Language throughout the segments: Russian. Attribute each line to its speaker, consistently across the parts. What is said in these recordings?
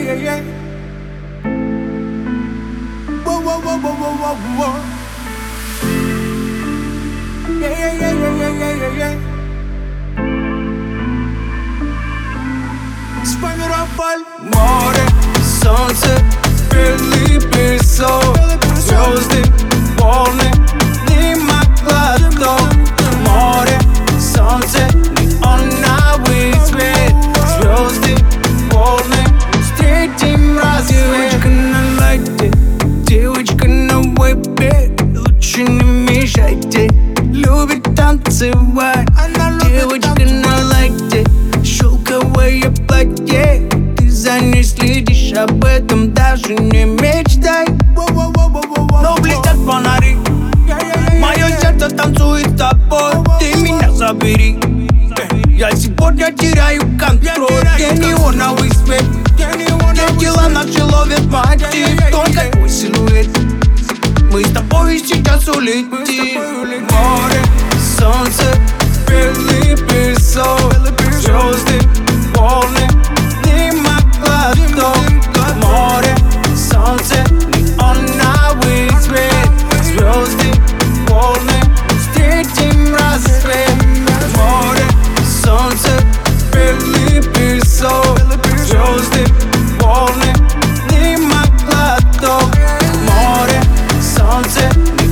Speaker 1: Сформироваль море, солнце, белый песок, звезды, волны, дыма, глоток. Море, солнце, неоновый свет, звезды, волны, встретим рассвет. Девочка на лайте, девочка на вебе, лучше не мешайте, любит танцевать. Девочка на лайте, шелковое платье, ты за ней следишь, об этом даже не мечтай. Но блестят фонари, мое сердце танцует с тобой, ты меня забери. Я сегодня теряю контроль, где неоновый свет, где тела наши ловят мотив, только твой силуэт. Мы с тобой сейчас улетим. Море, солнце, белый песок, звезды, волны, дыма, глоток. Море, солнце, неоновый свет, звезды, волны, встретим рассвет. Море, солнце, белый песок, звезды, волны, дыма, глоток. Море, солнце,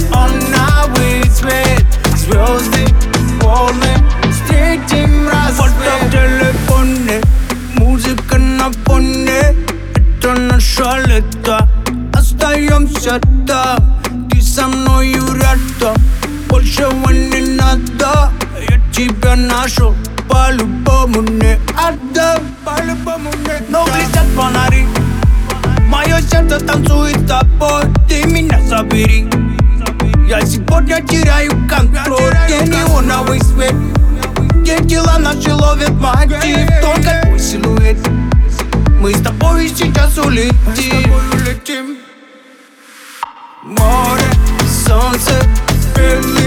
Speaker 1: неоновый свет, звезды, волны, встретим рассвет. Фото в телефоне, музыка на фоне, это наше лето. Остаемся там, ты со мною рядом, большего не надо. Я тебя нашел, по-любому не отдам, по-любому не. Но блестят фонари, мое сердце танцует с тобой, ты меня забери. Я сегодня теряю контроль, где неоновый свет, где тела наши ловят мотив, только твой силуэт. Мы с тобой сейчас улетим. Море, солнце, белый